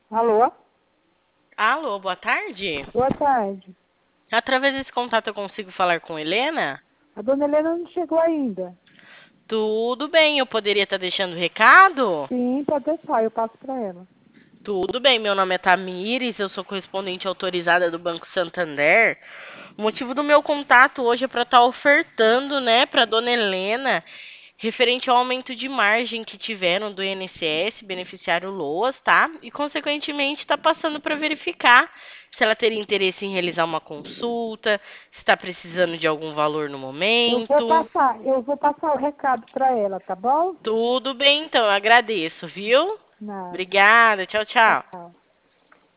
Alô? Alô, boa tarde. Boa tarde. Através desse contato eu consigo falar com Helena? A dona Helena não chegou ainda. Tudo bem, eu poderia estar deixando recado? Sim, pode deixar, eu passo para ela. Tudo bem, meu nome é Tamires, eu sou correspondente autorizada do Banco Santander. O motivo do meu contato hoje é para estar ofertando, né, para dona Helena, referente ao aumento de margem que tiveram do INSS, beneficiário LOAS, tá? E, consequentemente, está passando para verificar se ela teria interesse em realizar uma consulta, se está precisando de algum valor no momento. Eu vou passar o recado para ela, tá bom? Tudo bem, então, eu agradeço, viu? Nada. Obrigada, tchau, tchau. Tchau.